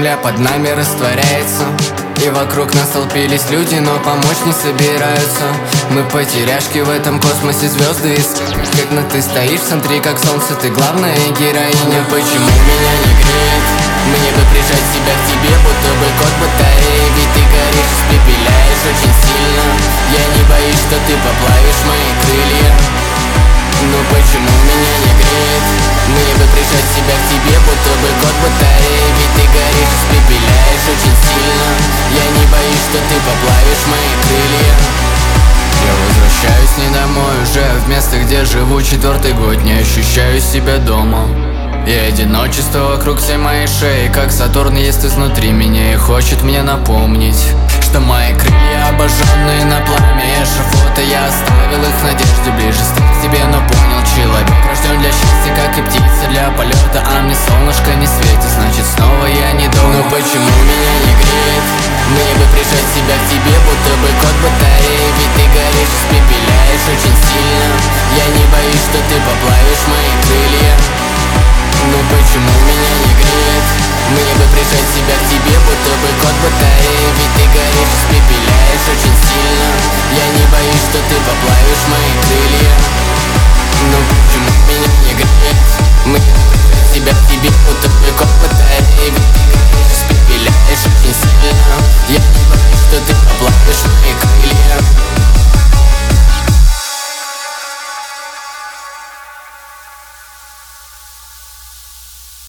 земля под нами растворяется, и вокруг нас толпились люди, но помочь не собираются. Мы потеряшки в этом космосе, звезды искать. Когда ты стоишь в центре, как солнце, ты главная героиня. Почему меня не греет? Мне бы прижать себя к тебе, будто бы кот батареи. Ведь ты горишь, испепеляешь очень сильно. Я не боюсь, что ты поплавишь мои крылья. Но почему меня не греет? Мне бы прижать себя к тебе, будто бы кот батареи. Ведь ты горишь, испепеляешь очень сильно. Я не боюсь, что ты поплавишь мои крылья. Я возвращаюсь не домой уже, в место, где живу 4-й год. Не ощущаю себя дома, и одиночество вокруг всей моей шеи, как Сатурн есть изнутри меня и хочет мне напомнить, что мои крылья обожженные на пламя эшафота. Я оставил их в надежде ближе стать к тебе, но понял, человек рожден для счастья, как и птица для полета. А мне солнышко не светит, значит снова я не дома. Но почему меня не греет? Мне бы прижать себя к тебе, будто бы кот батареи. Ведь ты горишь, испепеляешь очень сильно. Я не боюсь, что ты поплавишь мои крылья. Но почему меня не греет? Мне бы прижать себя к тебе, будто бы кот батареи. Ведь ты горишь, испепеляешь очень сильно. Я не боюсь, что ты поплавишь мои крылья. Но почему меня не греет? Мне бы прижать себя к тебе, будто бы кот батареи.